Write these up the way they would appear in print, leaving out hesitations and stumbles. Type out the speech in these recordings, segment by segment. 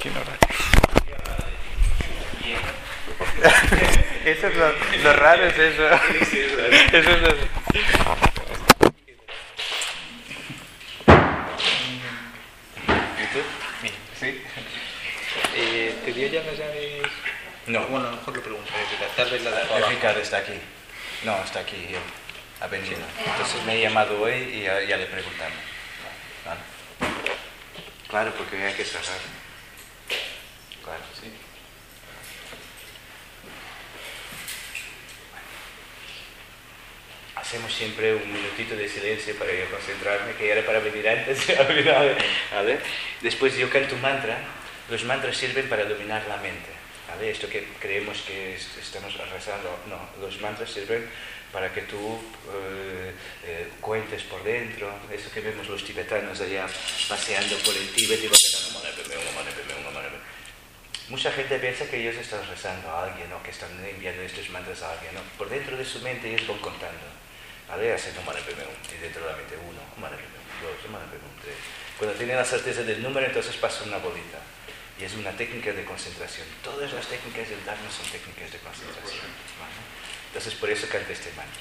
Qué raro. Eso es lo raro, es eso. Eso es lo... ¿Sí? ¿Tu día ya no sabes? No. Bueno, a lo mejor lo preguntaré, tal vez la de Ricardo está aquí. No, está aquí, él ha venido. Entonces me he llamado hoy y ya le preguntamos. ¿Vale? Claro, porque hay que cerrar. Claro, sí. Hacemos siempre un minutito de silencio para yo concentrarme, que era para venir antes. ¿Vale? Después yo canto un mantra. Los mantras sirven para dominar la mente. ¿Vale? Esto que creemos que estamos rezando, no. Los mantras sirven para que tú cuentes por dentro. Eso que vemos los tibetanos allá paseando por el Tíbet y mucha gente piensa que ellos están rezando a alguien, ¿no? Que están enviando estos mantras a alguien, ¿no? Por dentro de su mente ellos van contando, ¿vale? Haciendo y dentro de la mente 1, 2, 3. Cuando tienen la certeza del número, entonces pasa una bolita. Y es una técnica de concentración. Todas las técnicas del Dharma son técnicas de concentración, ¿vale? Entonces por eso canta este mantra.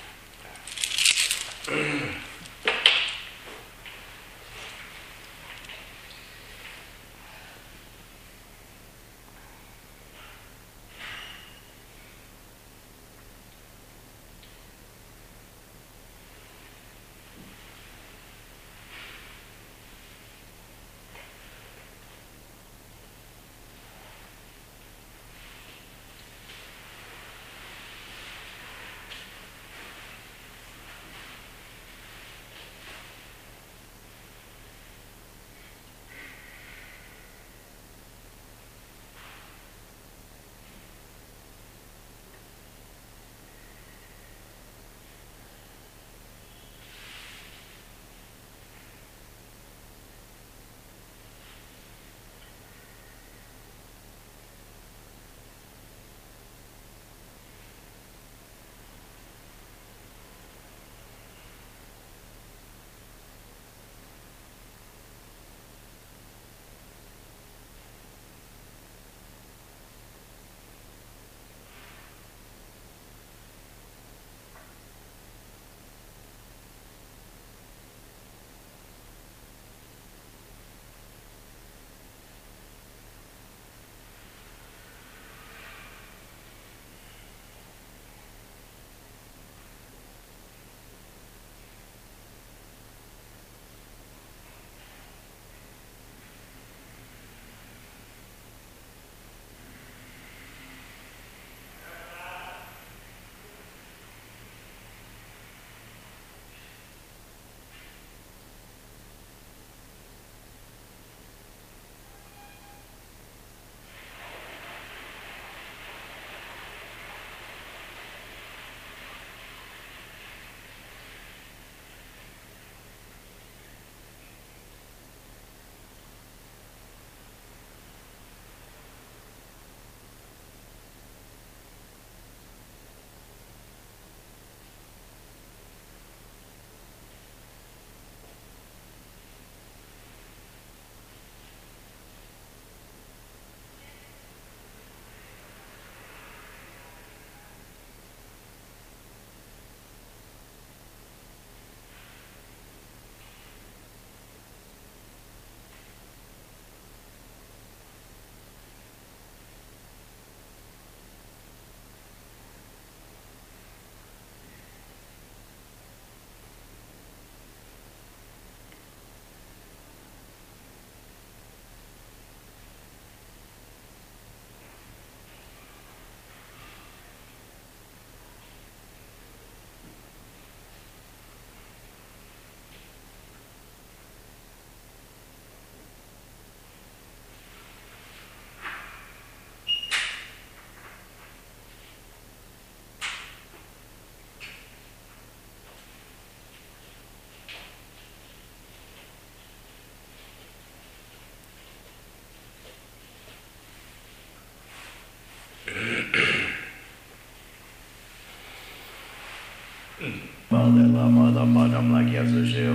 Padre, la Padam, Padam, la Kia Susheo, Ila,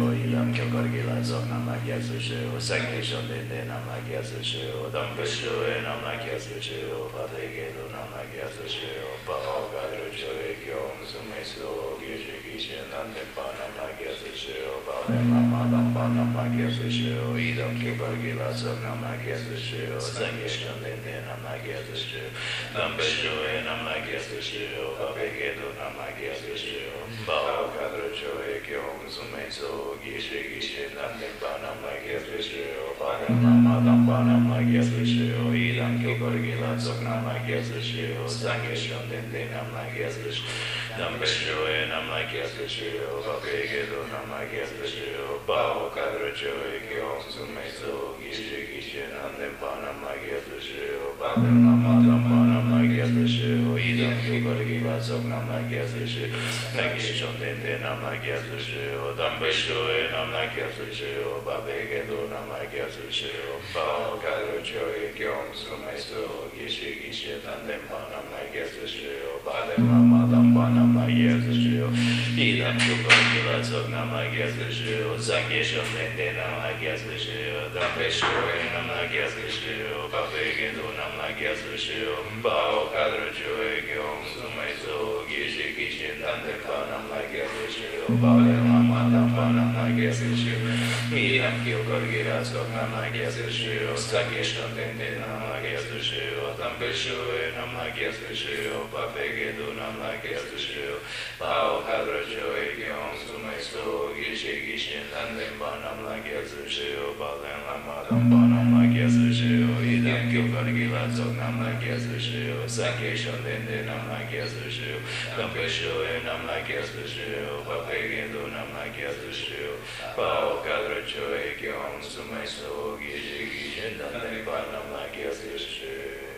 idam kyokargilazok nam nagyjászuső, szegésen dende nam nagyjászuső, dambeső nam nagyjászuső, pategédo nam nagyjászuső, pahagadrocsó, kyom, szumészó, gizsigisen, nandepa nam nagyjászuső, palemamádamba nam nagyjászuső, idam kyokargilazok nam nagyjászuső, szegésen dende nam nagyjászuső, dambeső nam nagyjászuső, pategédo nam nagyjászuső, pahagadrocsó, kyom, szumészó, gizsigisen, nandepa nam nagyjászuső, palemamádamba nam nagyjászuső, idam kyokargilazok nam nagyjászuső, szegésen dende nam nagyjászuső, dambeső nam nagyjászuső, pategédo nam nagyjászuső, pahagadrocsó, kyom, szumészó, gizsigisen, nandepa nam nagyjászuső, palemamádamba nam nagyjászuső, idam kyokargilazok nam nagyjászuső, szegésen dende nam nagyjászuső, dambeső nam nagyjászuső, pategédo nam nagyjászuső, pahagadrocsó, kyom, szumészó, gizsigisen, nandepa nam nagyjászuső, palemamádamba nam nagyjászuső, idam kyokargilazok nam nagyjászuső, szegésen dende nam nagyjászuső, dambeső nam nagyjászuső, pategédo nam nagyjászuső, pahagadrocsó, kyom, szumészó, gizsigisen, nandepa nam nagyjászuső, palemamádamba nam nagyjászuső, idam kyokargilazok nam nagyjászuső, szegésen dende nam nagyjászuső, dambeső nam nagyjászuső, pategédo nam nagyjászuső, pahagadrocsó, kyom, szumészó, gizsigisen, nandepa nam nagyjászuső, palemamádamba nam nagyjászuső, idam kyokargilazok nam nagyjászuső, szegésen dende nam nagyjászuső, dambeső nam nagyjászuső, pategédo nam nagyjászuső, pahagadrocsó, kyom, szumészó, gizsigisen, nandepa nam nagyjászuső.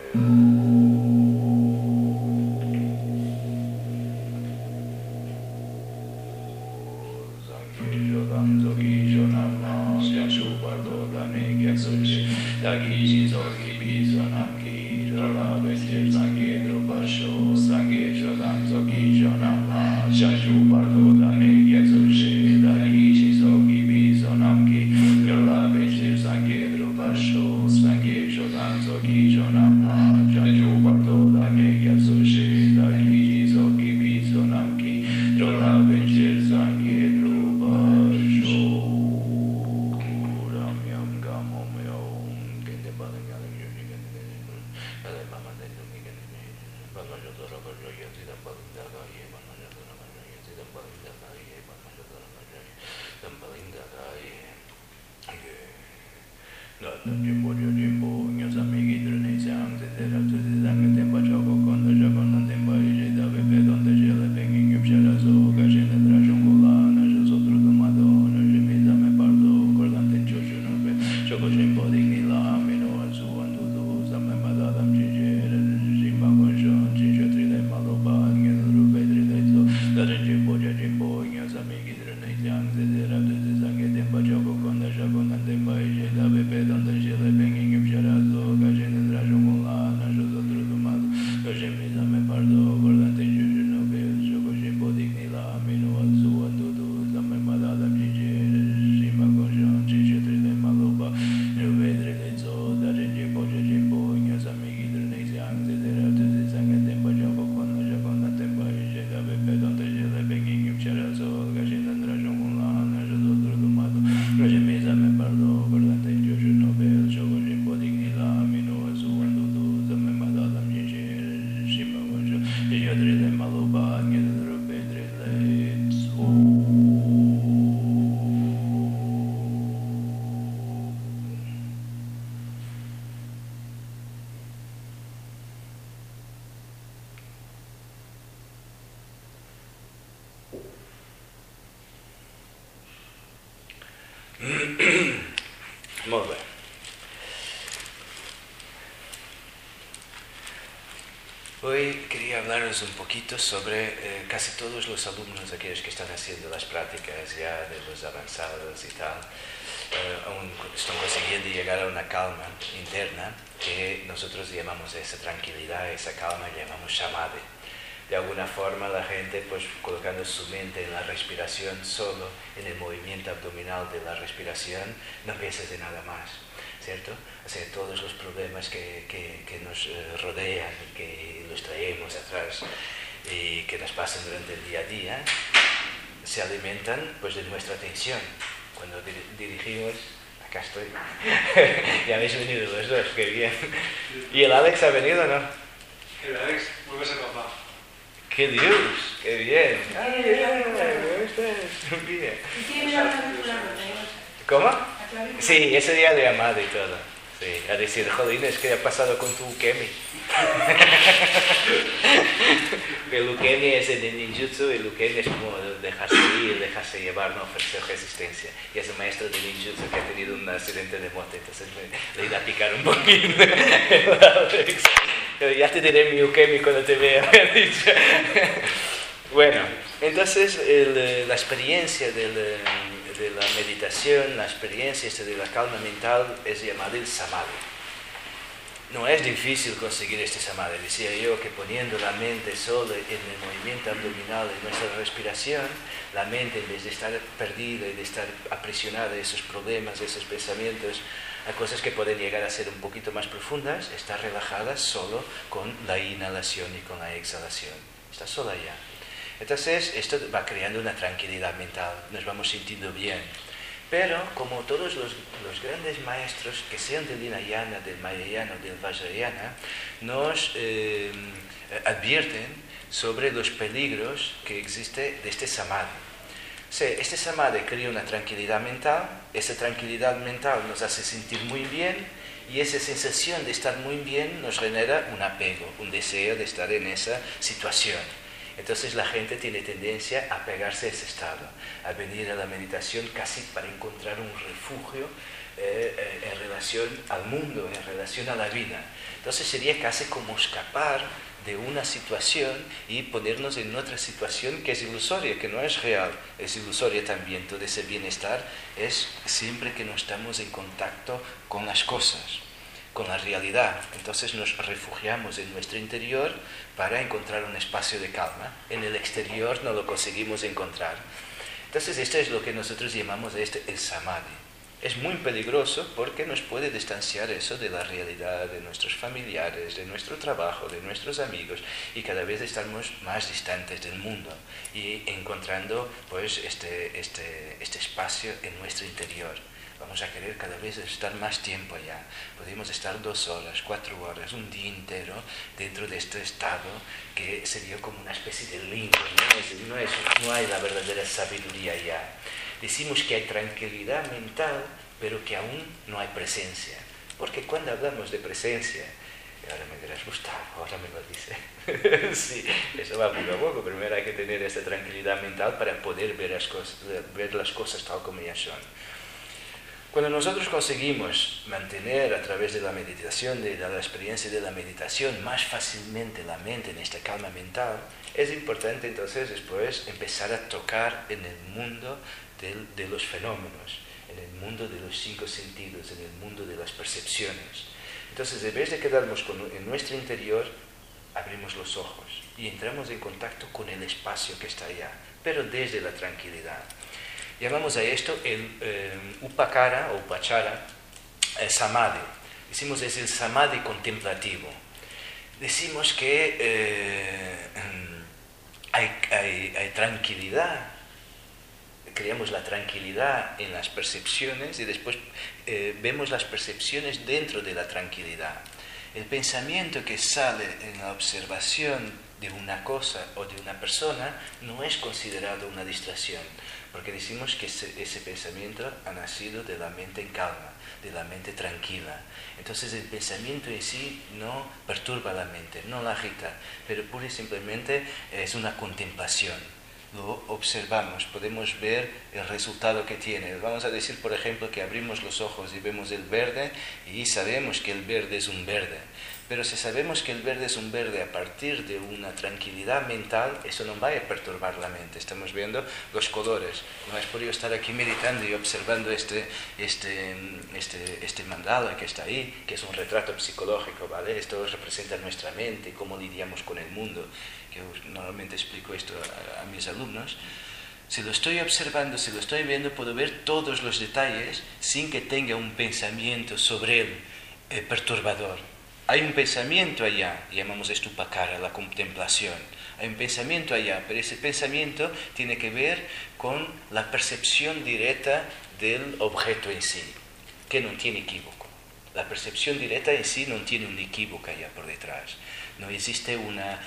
Muy bien. Hoy quería hablaros un poquito sobre casi todos los alumnos, aquellos que están haciendo las prácticas ya de los avanzados y tal, aún están consiguiendo llegar a una calma interna que nosotros llamamos esa tranquilidad, esa calma llamamos samadhi. de alguna forma la gente, pues colocando su mente en la respiración solo, en el movimiento abdominal de la respiración, no piensas de nada más, ¿cierto? O sea, todos los problemas que nos rodean y que los traemos atrás y que nos pasan durante el día a día, se alimentan pues de nuestra atención. Cuando dirigimos, acá estoy, ya habéis venido los dos, qué bien. ¿Y el Alex ha venido o no? El Alex vuelve a ser papá. ¡Qué Dios! ¡Qué bien! ¡Ay, ¿cómo estás? Bien. ¿Cómo? Sí, ese día le he llamado y todo. Sí, a decir, jolines, ¿qué ha pasado con tu ukemi? El ukemi es el de ninjutsu, el ukemi es como dejarse ir, dejarse llevar, no ofrecer resistencia. Y es un maestro de ninjutsu que ha tenido un accidente de moto, entonces le iba a picar un poquito. Ya te diré mi ukemi cuando te vea, me ha dicho. Bueno, entonces la experiencia de la meditación, la experiencia de la calma mental es llamada el samadhi. No es difícil conseguir este samadhi. Decía yo que poniendo la mente solo en el movimiento abdominal de nuestra respiración, la mente, en vez de estar perdida y de estar aprisionada a esos problemas, a esos pensamientos, a cosas que pueden llegar a ser un poquito más profundas, está relajada solo con la inhalación y con la exhalación. Está sola ya. Entonces, esto va creando una tranquilidad mental, nos vamos sintiendo bien. Pero, como todos los grandes maestros, que sean del Hinayana, del Mahayana o del Vajrayana, nos advierten sobre los peligros que existe de este samadhi. O sea, este samadhi crea una tranquilidad mental, esa tranquilidad mental nos hace sentir muy bien, y esa sensación de estar muy bien nos genera un apego, un deseo de estar en esa situación. Entonces la gente tiene tendencia a pegarse a ese estado, a venir a la meditación casi para encontrar un refugio en relación al mundo, en relación a la vida. Entonces sería casi como escapar de una situación y ponernos en otra situación que es ilusoria, que no es real, es ilusoria también. Todo ese bienestar es siempre que no estamos en contacto con las cosas, con la realidad. Entonces nos refugiamos en nuestro interior para encontrar un espacio de calma. En el exterior no lo conseguimos encontrar. Entonces esto es lo que nosotros llamamos el samadhi. Es muy peligroso porque nos puede distanciar eso de la realidad, de nuestros familiares, de nuestro trabajo, de nuestros amigos, y cada vez estamos más distantes del mundo y encontrando pues este espacio en nuestro interior. Vamos a querer cada vez estar más tiempo allá. Podemos estar 2 horas, 4 horas, un día entero dentro de este estado que sería como una especie de limbo. No hay la verdadera sabiduría allá. Decimos que hay tranquilidad mental, pero que aún no hay presencia. Porque cuando hablamos de presencia, ahora me dirás, Gustavo, ahora me lo dice. Sí, eso va poco a poco. Primero hay que tener esa tranquilidad mental para poder ver las cosas tal como ya son. Cuando nosotros conseguimos mantener a través de la meditación, de la experiencia de la meditación, más fácilmente la mente en esta calma mental, es importante entonces después empezar a tocar en el mundo de los fenómenos, en el mundo de los 5 sentidos, en el mundo de las percepciones. Entonces, en vez de quedarnos en nuestro interior, abrimos los ojos y entramos en contacto con el espacio que está allá, pero desde la tranquilidad. Llamamos a esto el upakara o upachara samadhi. Decimos es el samadhi contemplativo. Decimos que hay tranquilidad. Creamos la tranquilidad en las percepciones y después vemos las percepciones dentro de la tranquilidad. El pensamiento que sale en la observación de una cosa o de una persona no es considerado una distracción, porque decimos que ese pensamiento ha nacido de la mente en calma, de la mente tranquila. Entonces el pensamiento en sí no perturba la mente, no la agita, pero pura y simplemente es una contemplación. Lo observamos, podemos ver el resultado que tiene. Vamos a decir, por ejemplo, que abrimos los ojos y vemos el verde y sabemos que el verde es un verde, Pero si sabemos que el verde es un verde a partir de una tranquilidad mental, eso no va a perturbar la mente. Estamos viendo los colores. No es por yo estar aquí meditando y observando este mandala que está ahí, que es un retrato psicológico, ¿vale? Esto representa nuestra mente, cómo lidiamos con el mundo, que normalmente explico esto a mis alumnos. Si lo estoy observando, si lo estoy viendo, puedo ver todos los detalles sin que tenga un pensamiento sobre él perturbador. Hay un pensamiento allá, llamamos esto upakara, la contemplación. Hay un pensamiento allá, pero ese pensamiento tiene que ver con la percepción directa del objeto en sí, que no tiene equívoco. La percepción directa en sí no tiene un equívoco allá por detrás. No existe una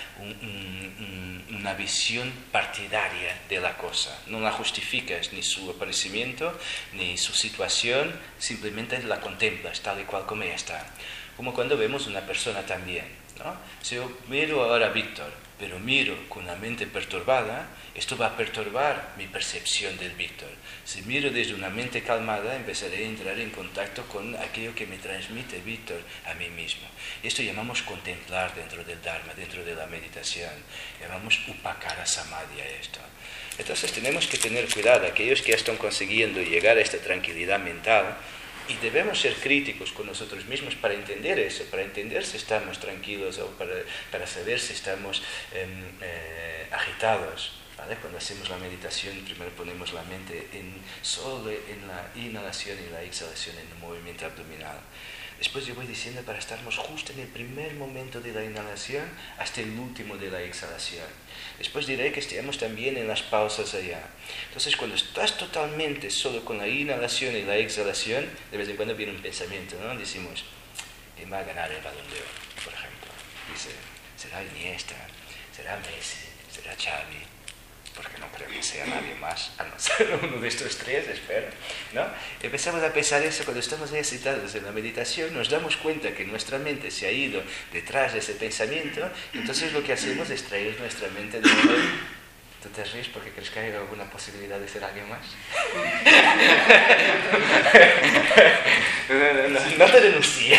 visión partidaria de la cosa. No la justificas ni su aparecimiento, ni su situación, simplemente la contemplas tal y cual como ella está. Como cuando vemos una persona también, ¿no? Si yo miro ahora a Víctor, pero miro con la mente perturbada, esto va a perturbar mi percepción del Víctor. Si miro desde una mente calmada, empezaré a entrar en contacto con aquello que me transmite Víctor a mí mismo. Esto llamamos contemplar dentro del Dharma, dentro de la meditación. Llamamos upakara samadhi a esto. Entonces tenemos que tener cuidado, aquellos que ya están consiguiendo llegar a esta tranquilidad mental, y debemos ser críticos con nosotros mismos para entender eso, para entender si estamos tranquilos o para saber si estamos agitados. ¿Vale? Cuando hacemos la meditación, primero ponemos la mente solo en la inhalación y la exhalación, en el movimiento abdominal. Después yo voy diciendo para estarmos justo en el primer momento de la inhalación hasta el último de la exhalación. Después diré que estemos también en las pausas allá. Entonces cuando estás totalmente solo con la inhalación y la exhalación, de vez en cuando viene un pensamiento, ¿no? Decimos, ¿quién va a ganar el Balón de Oro? Por ejemplo. Dice, ¿será Iniesta? ¿Será Messi? ¿Será Xavi? Porque no creo que sea nadie más, a no ser uno de estos tres, espero, ¿no? Empezamos a pensar eso cuando estamos excitados en la meditación, nos damos cuenta que nuestra mente se ha ido detrás de ese pensamiento, entonces lo que hacemos es traer nuestra mente de nuevo. ¿Tú te ríes porque crees que hay alguna posibilidad de ser alguien más? No te denuncie.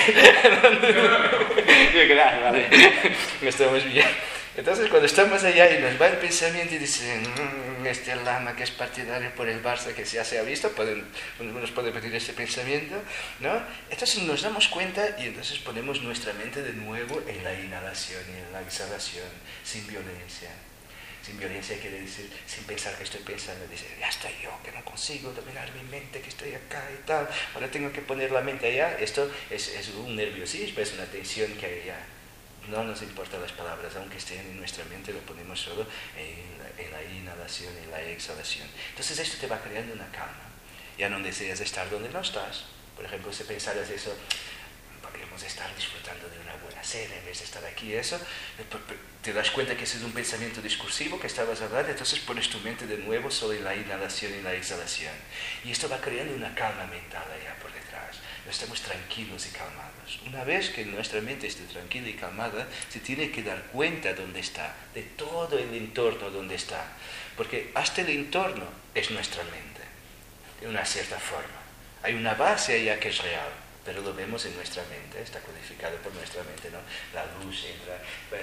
Vale, estamos bien. Entonces cuando estamos allá y nos va el pensamiento y dicen, este lama que es partidario por el Barça, que ya se ha visto, nos puede pedir este pensamiento, ¿no? Entonces nos damos cuenta y entonces ponemos nuestra mente de nuevo en la inhalación y en la exhalación, sin violencia. Sin violencia quiere decir, sin pensar que estoy pensando, dice, ya estoy yo, que no consigo dominar mi mente, que estoy acá y tal, ahora tengo que poner la mente allá. Esto es un nerviosismo, es una tensión que hay allá. No nos importan las palabras, aunque estén en nuestra mente, lo ponemos solo en la inhalación y la exhalación. Entonces esto te va creando una calma. Ya no deseas estar donde no estás. Por ejemplo, si pensaras eso, podríamos estar disfrutando de una buena cena en vez de estar aquí, eso, te das cuenta que ese es un pensamiento discursivo que estabas hablando, entonces pones tu mente de nuevo solo en la inhalación y la exhalación. Y esto va creando una calma mental allá por detrás. Estamos tranquilos y calmados. Una vez que nuestra mente esté tranquila y calmada, se tiene que dar cuenta dónde está, de todo el entorno donde está. Porque hasta el entorno es nuestra mente, de una cierta forma. Hay una base allá que es real, pero lo vemos en nuestra mente, está codificado por nuestra mente, ¿no? La luz entra,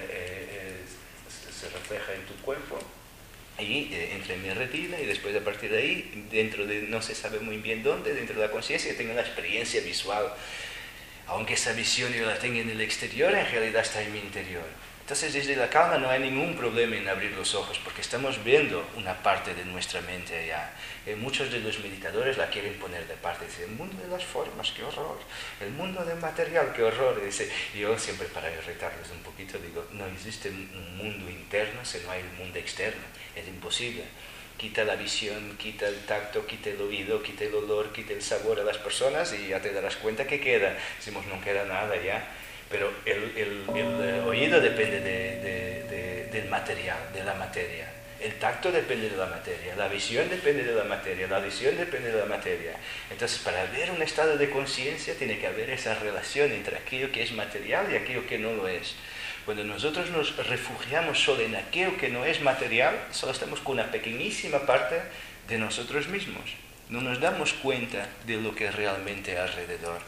se refleja en tu cuerpo, y entra en mi retina, y después a partir de ahí, dentro de no se sabe muy bien dónde, dentro de la conciencia, tengo una experiencia visual. Aunque esa visión yo la tenga en el exterior, en realidad está en mi interior. Entonces desde la calma no hay ningún problema en abrir los ojos, porque estamos viendo una parte de nuestra mente allá. Muchos de los meditadores la quieren poner de parte, dicen, el mundo de las formas, qué horror, el mundo del material, qué horror. Y yo siempre para irritarles un poquito digo, no existe un mundo interno si no hay un mundo externo, es imposible. Quita la visión, quita el tacto, quita el oído, quita el olor, quita el sabor a las personas y ya te darás cuenta que queda. Decimos, no queda nada ya. Pero el oído depende del material, de la materia. El tacto depende de la materia, la visión depende de la materia, la audición depende de la materia. Entonces, para ver un estado de conciencia tiene que haber esa relación entre aquello que es material y aquello que no lo es. Cuando nosotros nos refugiamos solo en aquello que no es material, solo estamos con una pequeñísima parte de nosotros mismos. No nos damos cuenta de lo que realmente hay alrededor.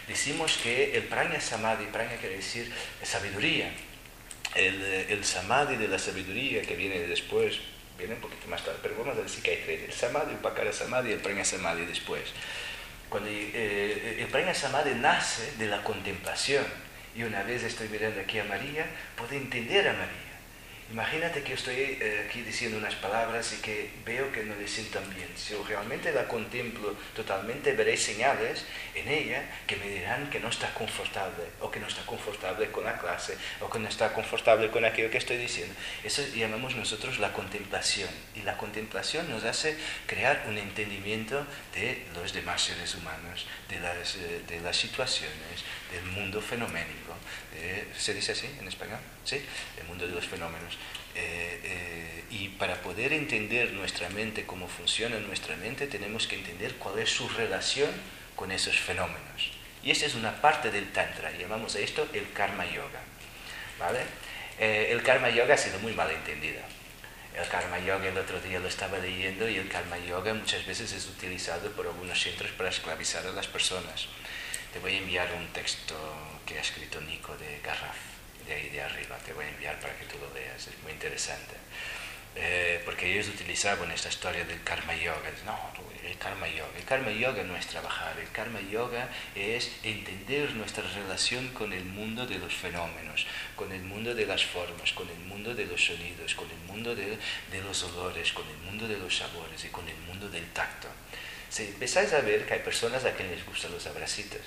decimos que el prajna samadhi, prajna quiere decir sabiduría, el samadhi de la sabiduría que viene después, viene un poquito más tarde, pero vamos a decir que hay tres, el samadhi, el upakara samadhi y el prajna samadhi después. Cuando el prajna samadhi nace de la contemplación, y una vez estoy mirando aquí a María, puedo entender a María. Imagínate que yo estoy aquí diciendo unas palabras y que veo que no le sientan bien. Si yo realmente la contemplo totalmente, veré señales en ella que me dirán que no está confortable, o que no está confortable con la clase, o que no está confortable con aquello que estoy diciendo. Eso llamamos nosotros la contemplación. Y la contemplación nos hace crear un entendimiento de los demás seres humanos, de las situaciones, del mundo fenoménico. ¿Se dice así en español? ¿Sí? El mundo de los fenómenos. Y para poder entender nuestra mente, cómo funciona nuestra mente, tenemos que entender cuál es su relación con esos fenómenos. Y esa es una parte del Tantra, llamamos a esto el Karma Yoga. ¿Vale? El Karma Yoga ha sido muy mal entendido. El Karma Yoga, el otro día lo estaba leyendo, y el Karma Yoga muchas veces es utilizado por algunos centros para esclavizar a las personas. Te voy a enviar un texto que ha escrito Nico de Garraf, de ahí de arriba, te voy a enviar para que tú lo veas, es muy interesante. Porque ellos utilizaban esta historia del Karma Yoga. No, el Karma Yoga no es trabajar, el Karma Yoga es entender nuestra relación con el mundo de los fenómenos, con el mundo de las formas, con el mundo de los sonidos, con el mundo de los olores, con el mundo de los sabores y con el mundo del tacto. Si empezáis a ver que hay personas a quienes les gustan los abracitos,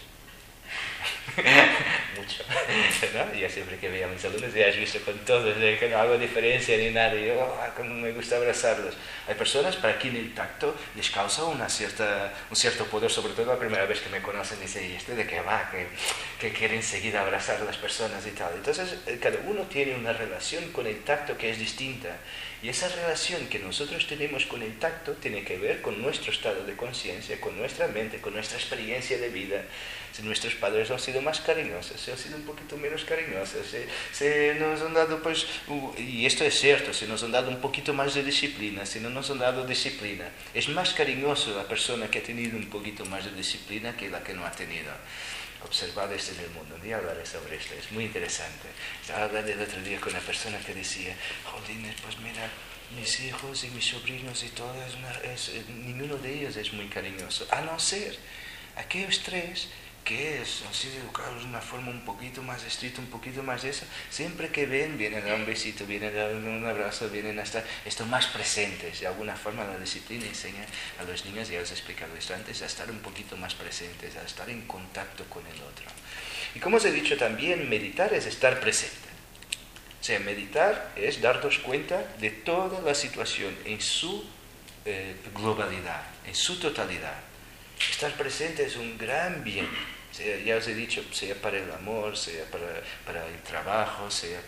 mucho, ¿no? Yo siempre que veía a mis alumnos ya has visto con todos, que no hago diferencia ni nada, y yo, como me gusta abrazarlos. Hay personas para quien el tacto les causa un cierto poder, sobre todo la primera vez que me conocen, dice, ¿y este de qué va? Que quiere enseguida abrazar a las personas y tal. Entonces, cada uno tiene una relación con el tacto que es distinta, y esa relación que nosotros tenemos con el tacto tiene que ver con nuestro estado de conciencia, con nuestra mente, con nuestra experiencia de vida. Si nuestros padres han sido más cariñosos, si han sido un poquito menos cariñosos, si nos han dado, pues, y esto es cierto, si nos han dado un poquito más de disciplina, si no nos han dado disciplina, es más cariñoso la persona que ha tenido un poquito más de disciplina que la que no ha tenido. Observad esto en el mundo, un día hablaré sobre esto, es muy interesante. Estaba hablando el otro día con una persona que decía, jolines, pues mira, mis hijos y mis sobrinos y todos, ninguno de ellos es muy cariñoso, a no ser aquellos tres que han sido educados de una forma un poquito más estricta, un poquito más esa, siempre que ven, vienen a dar un besito, vienen a dar un abrazo, vienen a estar más presentes. De alguna forma la disciplina enseña a los niños, ya os he explicado esto antes, a estar un poquito más presentes, a estar en contacto con el otro. Y como os he dicho también, meditar es estar presente. O sea, meditar es darnos cuenta de toda la situación en su globalidad, en su totalidad. Estar presente es un gran bien. Ya os he dicho, sea para el amor, sea para el trabajo, sea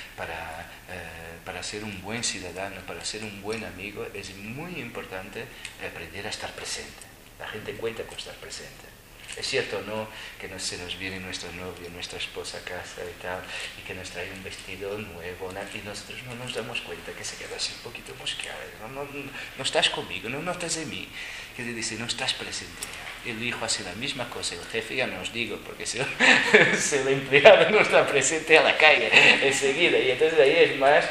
para ser un buen ciudadano, para ser un buen amigo, es muy importante aprender a estar presente. La gente cuenta con estar presente. Es cierto, ¿no?, que se nos viene nuestro novio, nuestra esposa a casa y tal, y que nos trae un vestido nuevo, y nosotros no nos damos cuenta que se queda así un poquito mosqueado. No estás conmigo, no notas de mí. Que le dice, no estás presente. El hijo hace la misma cosa, el jefe ya no os digo, porque si el empleado no está presente a la calle enseguida. Y entonces ahí es más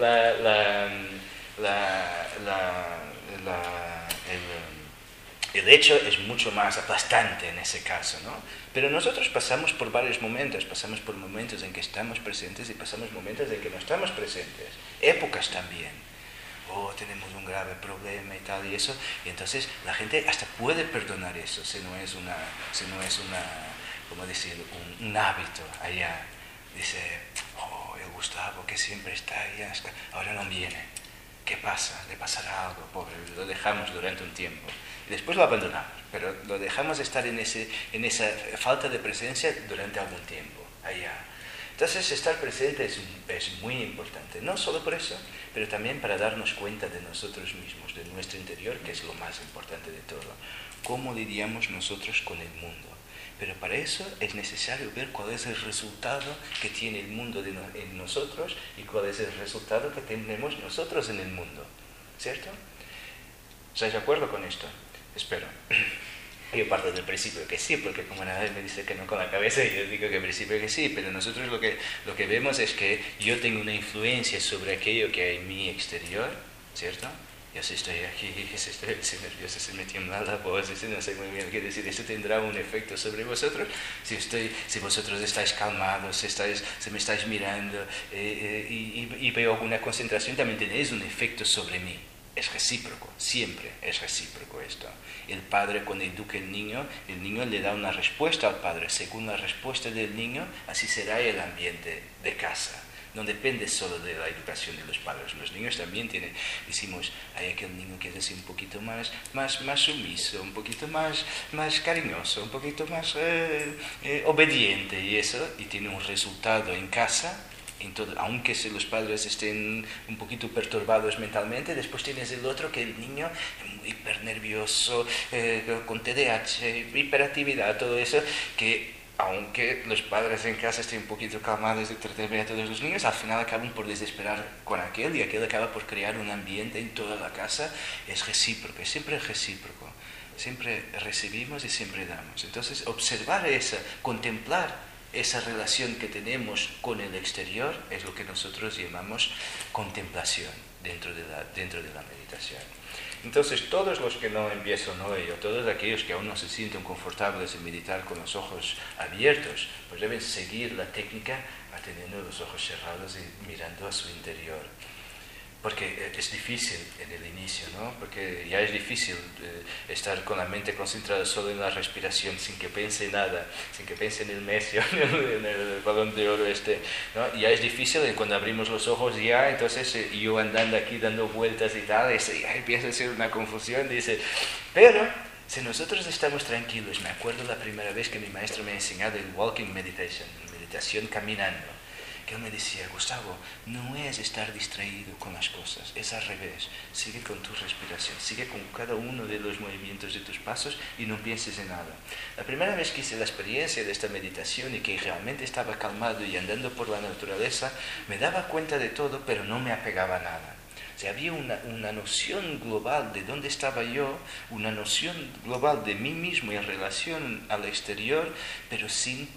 el hecho es mucho más aplastante en ese caso, ¿no? Pero nosotros pasamos por varios momentos, pasamos por momentos en que estamos presentes y pasamos momentos en que no estamos presentes, épocas también. Tenemos un grave problema y tal y eso, y entonces la gente hasta puede perdonar eso, si no es ¿cómo decir?, un hábito allá. Dice, el Gustavo que siempre está allá, ahora no viene. ¿Qué pasa? ¿Le pasará algo? Pobre, lo dejamos durante un tiempo. Y después lo abandonamos, pero lo dejamos estar en esa falta de presencia durante algún tiempo, allá. Entonces, estar presente es muy importante, no solo por eso, pero también para darnos cuenta de nosotros mismos, de nuestro interior, que es lo más importante de todo. Cómo lidiamos nosotros con el mundo. Pero para eso es necesario ver cuál es el resultado que tiene el mundo en nosotros y cuál es el resultado que tenemos nosotros en el mundo. ¿Cierto? ¿Estáis de acuerdo con esto? Espero. Yo parto del principio que sí, porque como nadie me dice que no con la cabeza, yo digo que en principio que sí, pero nosotros lo que vemos es que yo tengo una influencia sobre aquello que hay en mi exterior, ¿cierto? Yo si estoy aquí, si estoy nervioso, si me tiembla la voz, si no sé muy bien qué decir, eso tendrá un efecto sobre vosotros. Si vosotros estáis calmados, si me estáis mirando y veo alguna concentración, también tenéis un efecto sobre mí. Es recíproco, siempre es recíproco esto. El padre cuando educa al niño, el niño le da una respuesta al padre. Según la respuesta del niño, así será el ambiente de casa. No depende solo de la educación de los padres. Los niños también decimos, hay aquel niño que es así un poquito más sumiso, un poquito más cariñoso, un poquito más obediente y eso, y tiene un resultado en casa. Aunque si los padres estén un poquito perturbados mentalmente, después tienes el otro que el niño hipernervioso, con TDAH, hiperactividad, todo eso, que aunque los padres en casa estén un poquito calmados de tratar bien a todos los niños, al final acaban por desesperar con aquel y aquel acaba por crear un ambiente en toda la casa. Es recíproco, siempre es recíproco. Siempre recibimos y siempre damos. Entonces, observar contemplar esa relación que tenemos con el exterior es lo que nosotros llamamos contemplación dentro de la meditación. Entonces, todos los que no empiezan hoy, o todos aquellos que aún no se sienten confortables en meditar con los ojos abiertos, pues deben seguir la técnica teniendo los ojos cerrados y mirando a su interior. Porque es difícil en el inicio, ¿no? Porque ya es difícil estar con la mente concentrada solo en la respiración, sin que piense en nada, sin que piense en el Messi, en el balón de oro ¿no? Ya es difícil cuando abrimos los ojos ya, entonces yo andando aquí dando vueltas y tal, ya empieza a ser una confusión, dice, pero si nosotros estamos tranquilos, me acuerdo la primera vez que mi maestro me ha enseñado el walking meditation, meditación caminando, que él me decía, Gustavo, no es estar distraído con las cosas, es al revés. Sigue con tu respiración, sigue con cada uno de los movimientos de tus pasos y no pienses en nada. La primera vez que hice la experiencia de esta meditación y que realmente estaba calmado y andando por la naturaleza, me daba cuenta de todo, pero no me apegaba a nada. O sea, había una noción global de dónde estaba yo, una noción global de mí mismo en relación al exterior, pero sin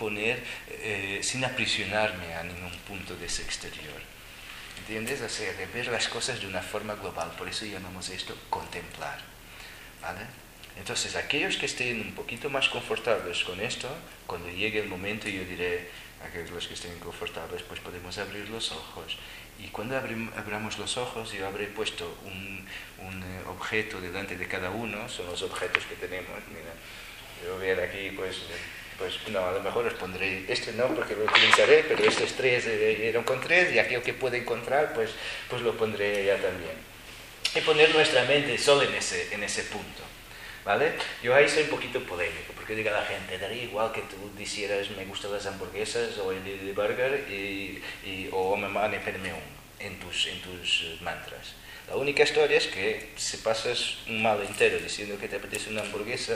aprisionarme a ningún punto de ese exterior. ¿Entiendes? O sea, de ver las cosas de una forma global. Por eso llamamos esto contemplar. ¿Vale? Entonces, aquellos que estén un poquito más confortables con esto, cuando llegue el momento yo diré, aquellos que estén confortables, pues podemos abrir los ojos. Y cuando abramos los ojos, yo habré puesto un objeto delante de cada uno, son los objetos que tenemos. Mira, yo voy a ver aquí, pues no, a lo mejor os pondré, este no porque lo utilizaré, pero estos tres eran con tres y aquello que pueda encontrar, pues lo pondré ya también. Y poner nuestra mente solo en ese punto. ¿Vale? Yo ahí soy un poquito polémico, porque diga la gente, daría igual que tú dijeras me gustan las hamburguesas o el burger o me mane perme en tus mantras. La única historia es que si pasas un mal entero diciendo que te apetece una hamburguesa,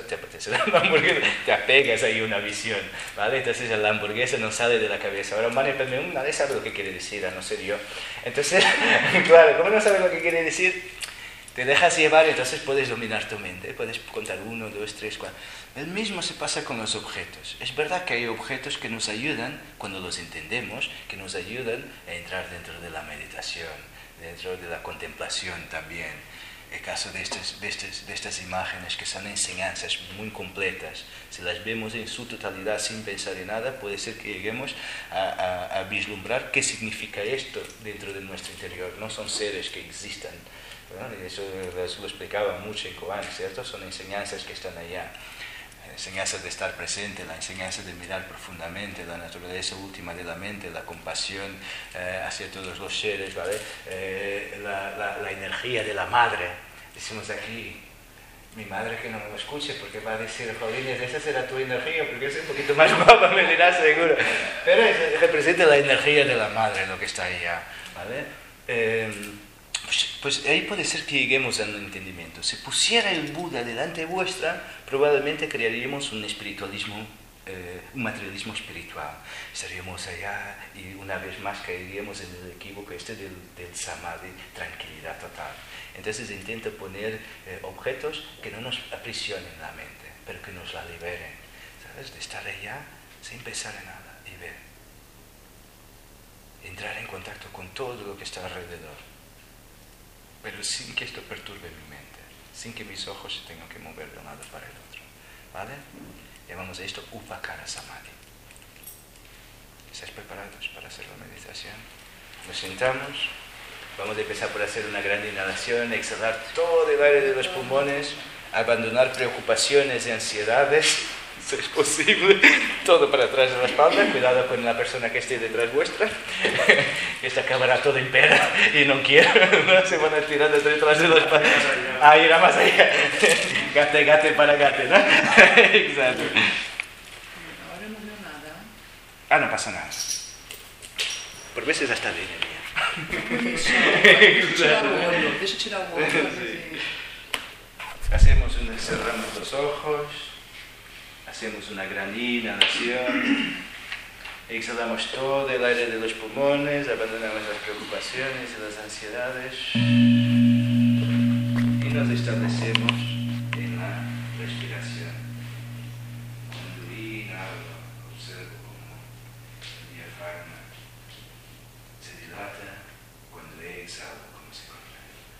te apegas ahí a una visión, ¿vale? Entonces la hamburguesa no sale de la cabeza. Ahora, mane perme nadie sabe lo que quiere decir, a no ser yo. Entonces, claro, ¿cómo no sabes lo que quiere decir? Te dejas llevar y entonces puedes dominar tu mente, puedes contar 1, 2, 3, 4. El mismo se pasa con los objetos. Es verdad que hay objetos que nos ayudan, cuando los entendemos, que nos ayudan a entrar dentro de la meditación, dentro de la contemplación también. El caso de estas imágenes que son enseñanzas muy completas, si las vemos en su totalidad sin pensar en nada, puede ser que lleguemos a vislumbrar qué significa esto dentro de nuestro interior. No son seres que existan. Y eso lo explicaba mucho en Koan, ¿cierto? Son enseñanzas que están allá. Enseñanzas de estar presente, la enseñanza de mirar profundamente, la naturaleza última de la mente, la compasión hacia todos los seres, ¿vale? La energía de la madre. Decimos aquí, mi madre que no me lo escuche porque va a decir, jolines, esa será tu energía, porque es un poquito más guapa, me dirás seguro. Pero representa la energía de la madre, lo que está allá, ¿vale? Pues ahí puede ser que lleguemos a un entendimiento. Si pusiera el Buda delante vuestra, probablemente crearíamos un espiritualismo, un materialismo espiritual. Estaríamos allá y una vez más caeríamos en el equívoco del samadhi, tranquilidad total. Entonces intento poner objetos que no nos aprisionen la mente. pero que nos la liberen, ¿sabes? De estar allá sin pensar en nada y ver. Entrar en contacto con todo lo que está alrededor, pero sin que esto perturbe mi mente, sin que mis ojos se tengan que mover de un lado para el otro, ¿vale? Llamamos a esto Upakara Samadhi. ¿Estáis preparados para hacer la meditación? Nos sentamos, vamos a empezar por hacer una gran inhalación, exhalar todo el aire de los pulmones, abandonar preocupaciones y ansiedades, si es posible, todo para atrás de la espalda, cuidado con la persona que esté detrás vuestra, esta cámara todo impera y no quiero, ¿no? Se van a tirar detrás de la espalda, ahí irá más allá, gate, gate para gate, ¿no? Exacto. Ahora no veo nada. Ah, no pasa nada. Por veces hasta viene bien. Deixa tirar o olho. Sí. Hacemos cerramos los ojos, hacemos una gran inhalación, exhalamos todo el aire de los pulmones, abandonamos las preocupaciones y las ansiedades y nos establecemos en la respiración. Cuando inhalo, observo cómo el diafragma se dilata, cuando exhalo, cómo se contrae.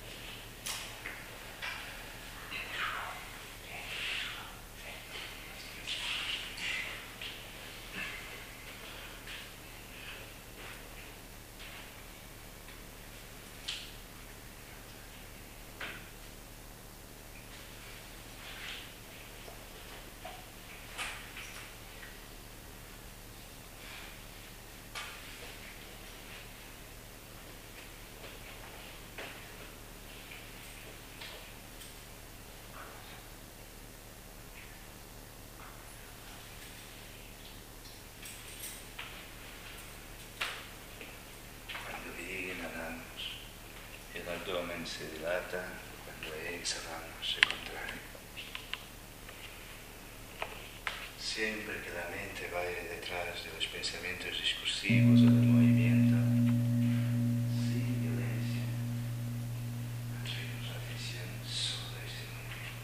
El abdomen se dilata, cuando exhalamos se contrae. Siempre que la mente vaya detrás de los pensamientos discursivos o del movimiento, sin violencia, atraemos la atención solo a este movimiento.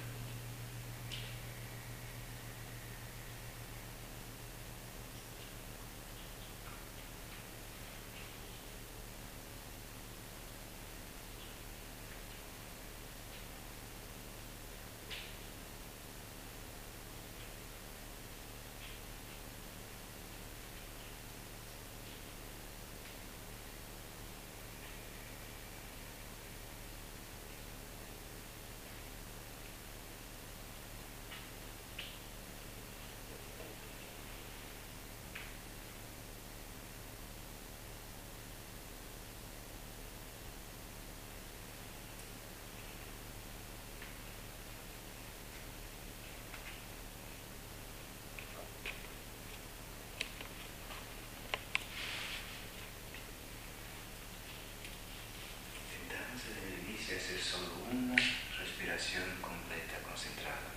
Hacer solo una respiración completa concentrados.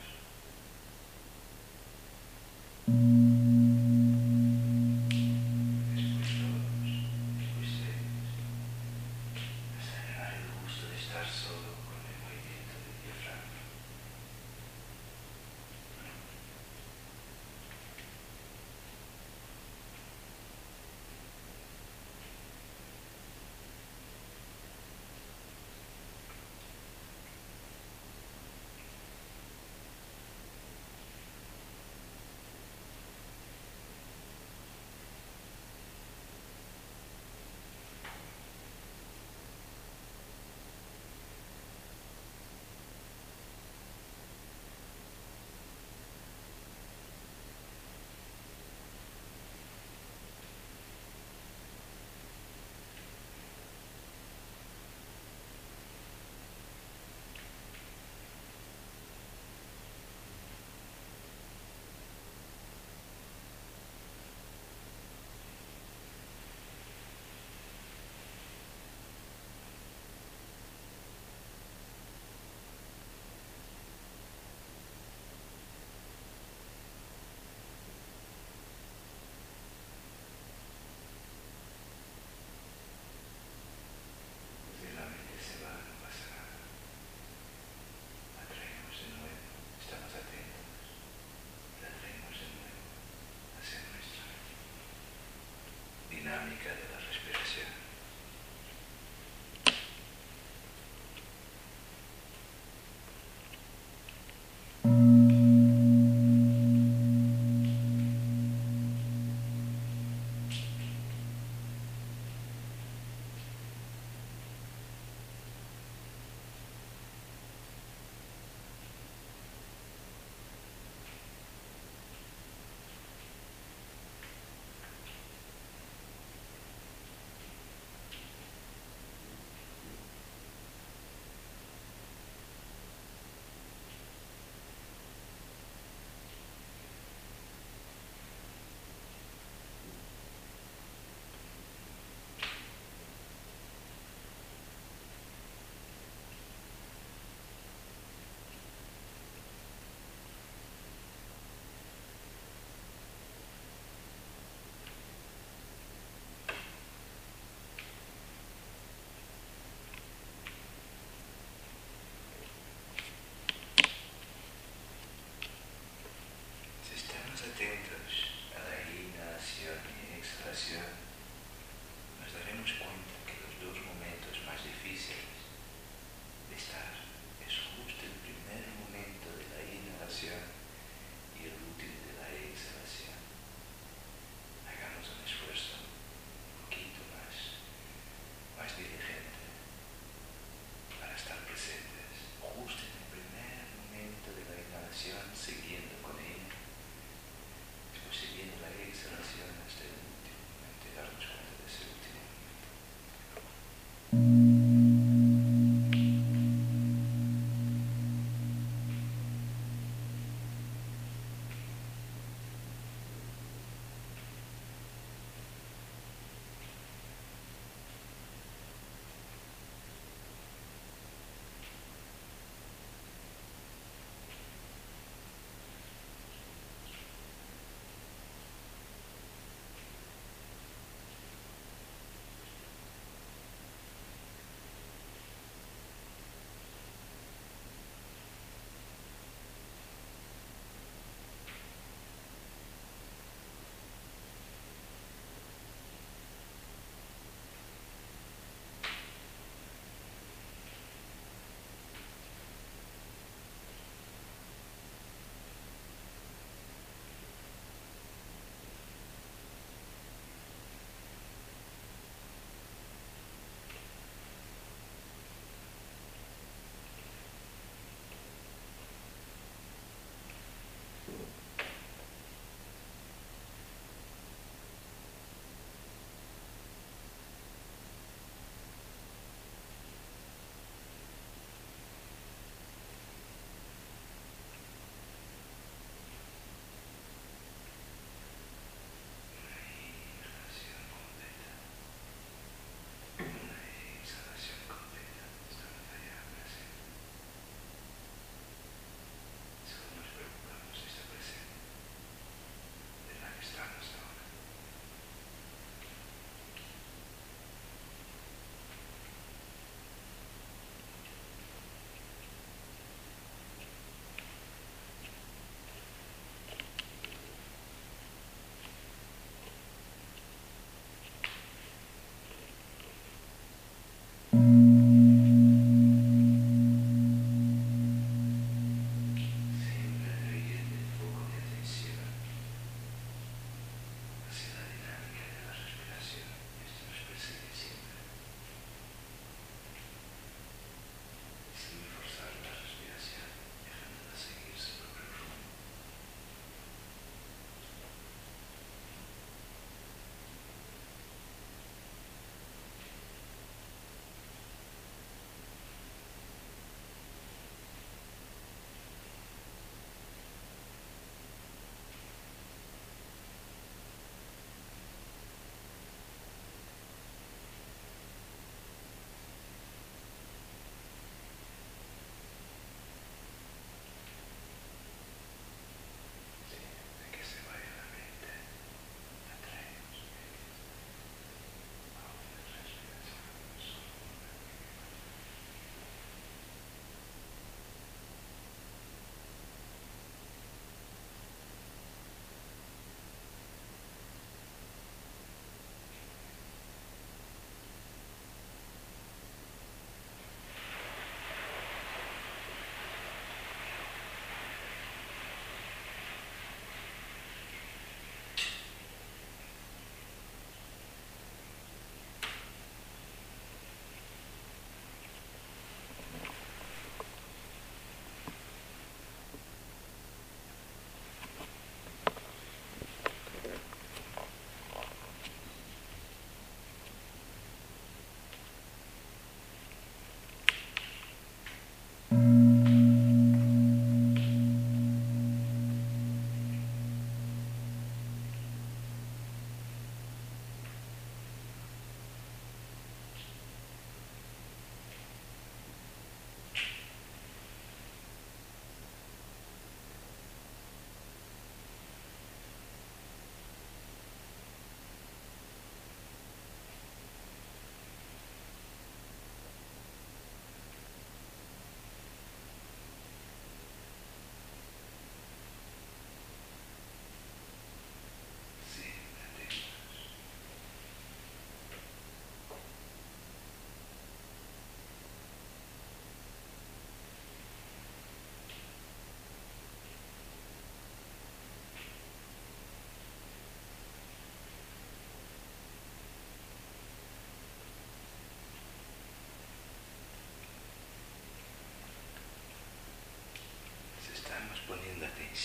Después todos, después ustedes, hasta llegar el gusto de estar solo con el movimiento del diafragma. dinámica de la respiración. Si estamos atentos a la inhalación y exhalación, nos daremos cuenta que los dos momentos más difíciles de estar es justo el primer momento de la inhalación y el último de la exhalación. Hagamos un esfuerzo un poquito más diligente para estar presentes justo en el primer momento de la inhalación, siguiendo con ella, después siguiendo la exhalación hasta el último momento y darnos cuenta de ese último momento.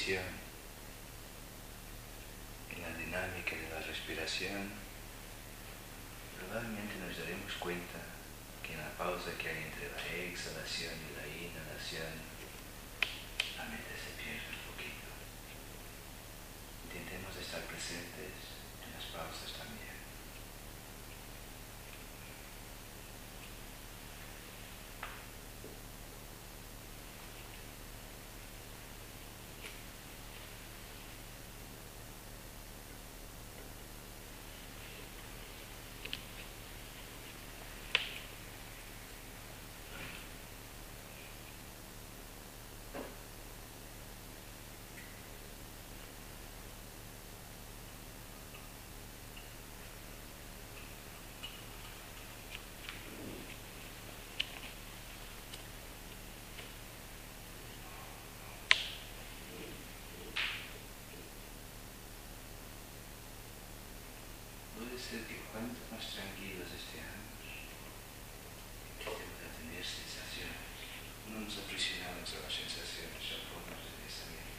atención en la dinámica de la respiración, probablemente nos daremos cuenta que en la pausa que hay entre la exhalación y la inhalación, la mente se pierde un poquito. Intentemos estar presentes en las pausas también. Puede ser que cuanto más tranquilos estemos, intentemos tener sensaciones. No nos aprisionamos a las sensaciones, son formas de pensamiento.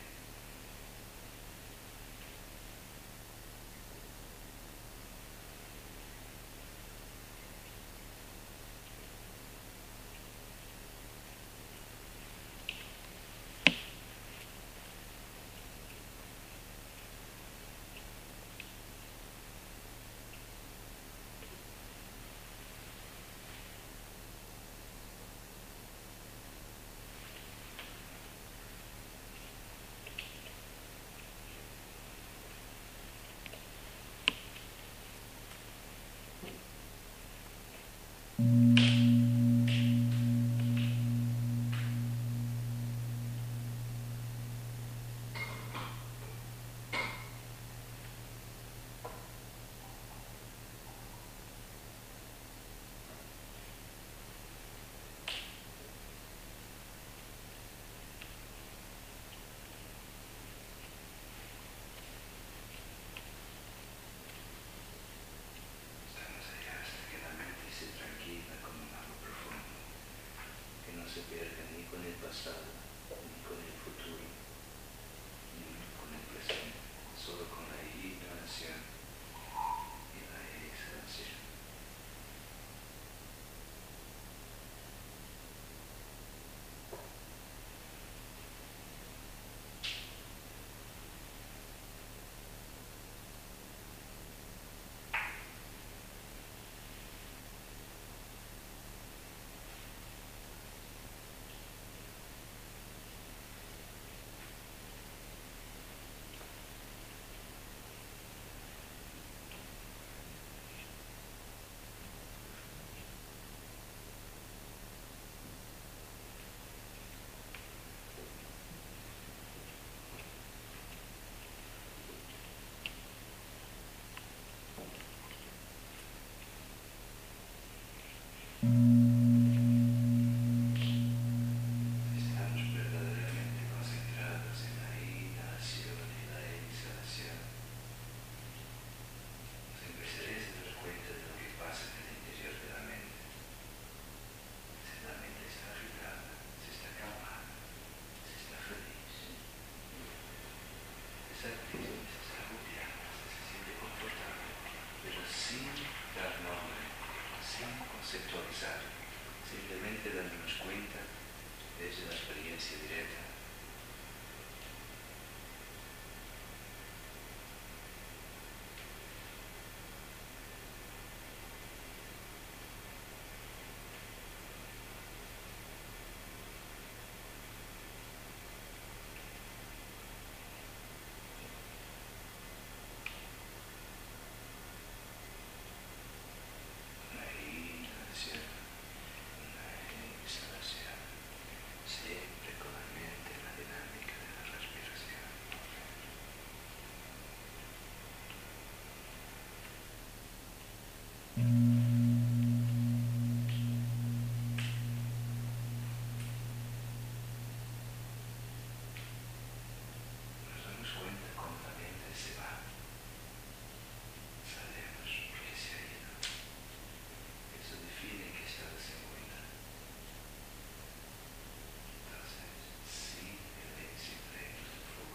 Estamos allá hasta que la mente se tranquila como un agua profundo, que no se pierda ni con el pasado, ni con el futuro, ni con el presente, solo con la inhalación y la exhalación. Estamos verdaderamente concentrados en la inhalación y la exhalación. Sin empezaré a dar cuenta de lo que pasa en el interior de la mente. Si la mente está agitada, si está calmada, si está feliz, si está triste, si está agobiada, si se siente confortable, pero sin dar nombre, sin conceptualizar, simplemente dándonos cuenta desde la experiencia directa. Una inhalación, una exhalación, siempre con la mente en la dinámica de la respiración. Nos damos cuenta cuando la mente se va. Sabemos por qué se ha ido. Eso define en qué estado se encuentra. Entonces, sin violencia, sin reglas de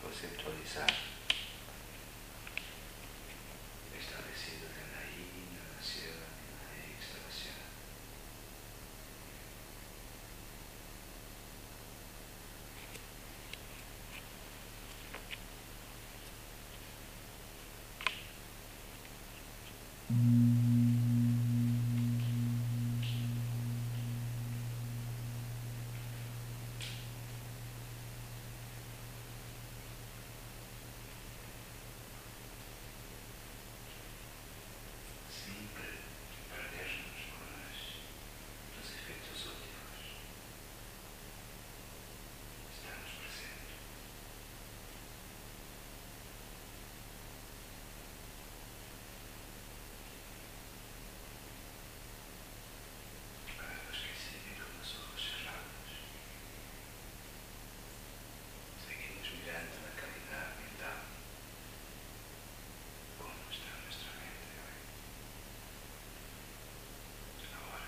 conceptualizar establecidos en la inhalación y la exhalación. Siempre perdernos con los efectos ópticos. Estamos presentes. Para los que siguen con los ojos cerrados, seguimos mirando la calidad mental. ¿Cómo está nuestra mente hoy? Ahora.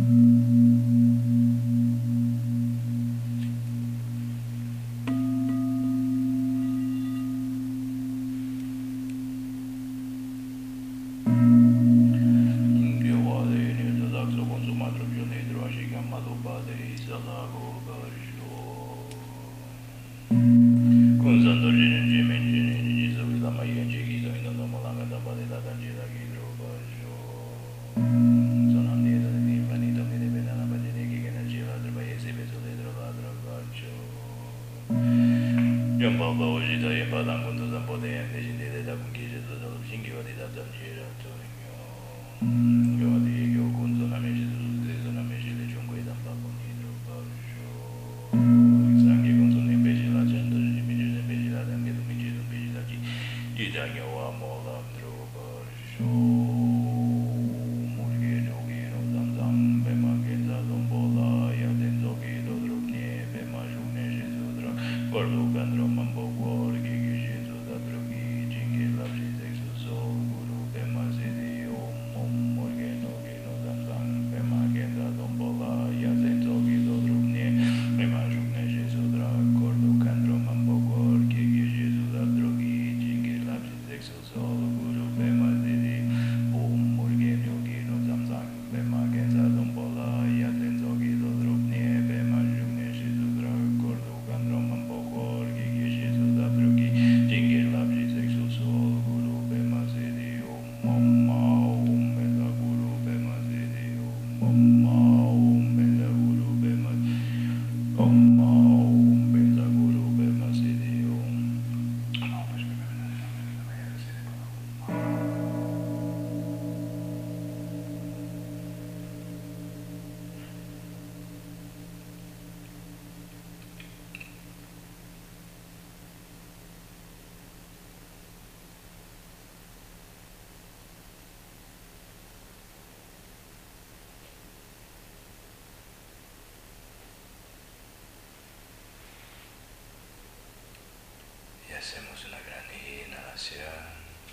Hacemos una gran inhalación.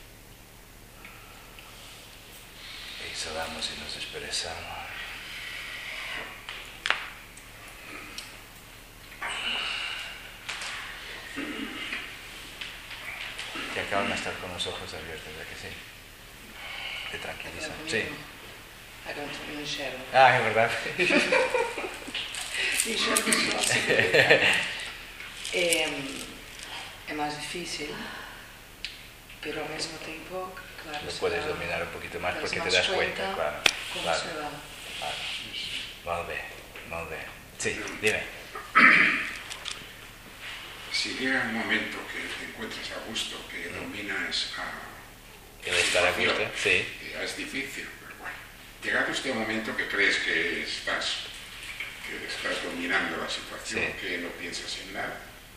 Exhalamos y nos expresamos. Te acaban de estar con los ojos abiertos, ¿verdad que sí? Te tranquiliza. Sí. I don't really shadow. Ah, es verdad. Es más difícil, pero al mismo tiempo, claro, Lo puedes dominar un poquito más porque te das cuenta, claro. Cómo Claro. se va. Molt bé, molt bé. Sí, dime. Si llega un momento que te encuentras a gusto, que dominas ¿El estar a gusto? Sí. ya es difícil, pero bueno. Llegado este momento que crees que estás dominando la situación, Sí. que no piensas en nada,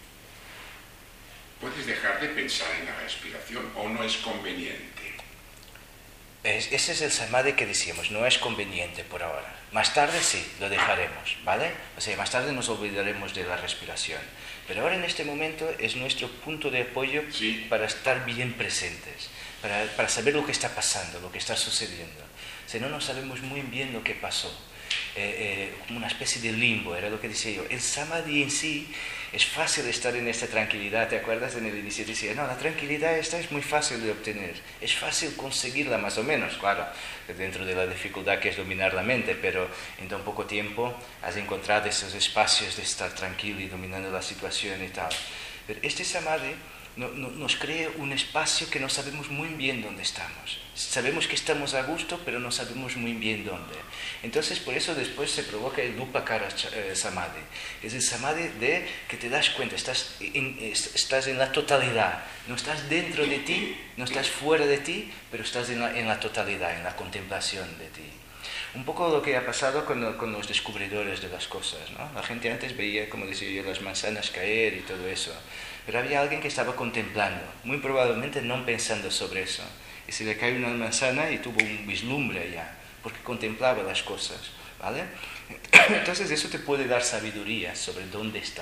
puedes dejar de pensar en la respiración o no es conveniente. Ese es el samadhi que decíamos, no es conveniente por ahora. Más tarde sí, lo dejaremos, ¿vale? O sea, más tarde nos olvidaremos de la respiración. Pero ahora en este momento es nuestro punto de apoyo Sí. para estar bien presentes, para saber lo que está pasando, lo que está sucediendo. Si no, no sabemos muy bien lo que pasó. Como una especie de limbo, era lo que decía yo. El samadhi en sí es fácil estar en esta tranquilidad, ¿te acuerdas? En el inicio decía, no, la tranquilidad esta es muy fácil de obtener, es fácil conseguirla más o menos, claro, dentro de la dificultad que es dominar la mente, pero en tan poco tiempo has encontrado esos espacios de estar tranquilo y dominando la situación y tal. Pero este samadhi nos crea un espacio que no sabemos muy bien dónde estamos. Sabemos que estamos a gusto, pero no sabemos muy bien dónde. Entonces, por eso después se provoca el Upakara Samadhi. Es el Samadhi de que te das cuenta, estás en la totalidad. No estás dentro de ti, no estás fuera de ti, pero estás en la totalidad, en la contemplación de ti. Un poco lo que ha pasado con los descubridores de las cosas, ¿no? La gente antes veía, como decía yo, las manzanas caer y todo eso. Pero había alguien que estaba contemplando, muy probablemente no pensando sobre eso. Y se le cayó una manzana y tuvo un vislumbre allá, porque contemplaba las cosas, ¿vale? Entonces eso te puede dar sabiduría sobre dónde estás.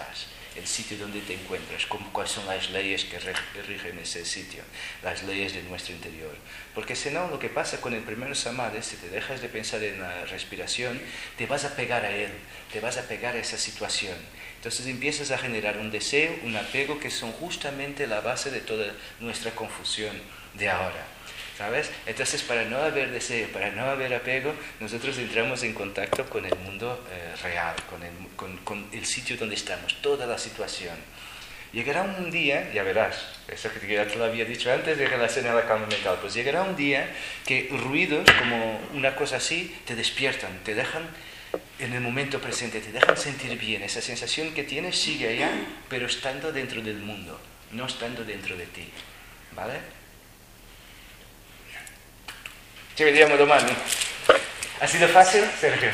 el sitio donde te encuentras, cuáles son las leyes que rigen ese sitio, las leyes de nuestro interior. Porque si no, lo que pasa con el primer samadhi, si te dejas de pensar en la respiración, te vas a pegar a él, te vas a pegar a esa situación. Entonces empiezas a generar un deseo, un apego, que son justamente la base de toda nuestra confusión de ahora. ¿Sabes? Entonces, para no haber deseo, para no haber apego, nosotros entramos en contacto con el mundo real, con el sitio donde estamos, toda la situación. Llegará un día, ya verás, eso que ya te lo había dicho antes de relación a la calma mental, pues llegará un día que ruidos como una cosa así te despiertan, te dejan en el momento presente, te dejan sentir bien. Esa sensación que tienes sigue allá, pero estando dentro del mundo, no estando dentro de ti. ¿Vale? Ci vediamo domani. ¿Ha sido fácil, Sergio?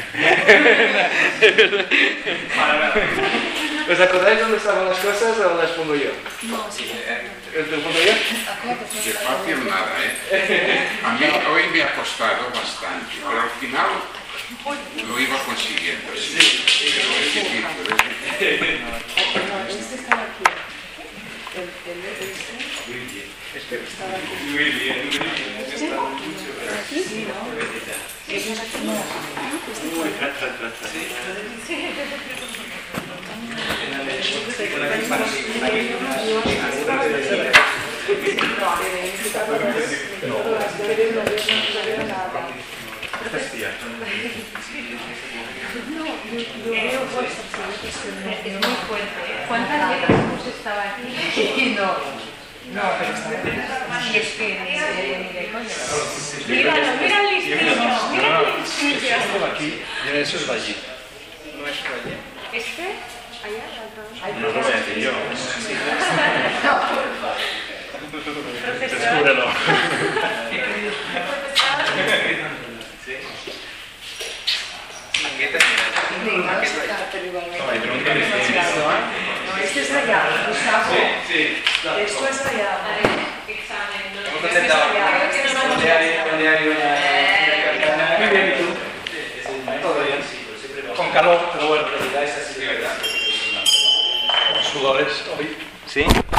¿Os acordáis dónde estaban las cosas o las pongo yo? No, sí. ¿Lo pongo yo? De fácil nada, ¿eh? A mí hoy me ha costado bastante, pero al final lo iba consiguiendo. Sí. Pero es difícil. No, este estaba aquí. Este estaba aquí. Muy bien, muy bien. ¿Este? Sí, ¿no? Ese es aquí. ¿Cuántas veces hemos estado aquí? No, pero está Y es que ni de coña. Míralo, mira el listillo, mira el listillo. Aquí, y eso es allí. ¿No es allí? ¿Este? Allá, atrás. No lo voy a decir yo. Profesor. Descúbrelo. No, este es allá, Gustavo. Sí. Esto es allá. Examen. Este es allá. Muy bien, ¿y tú? Todo bien. Con calor, pero bueno. Con sudores hoy. ¿Sí?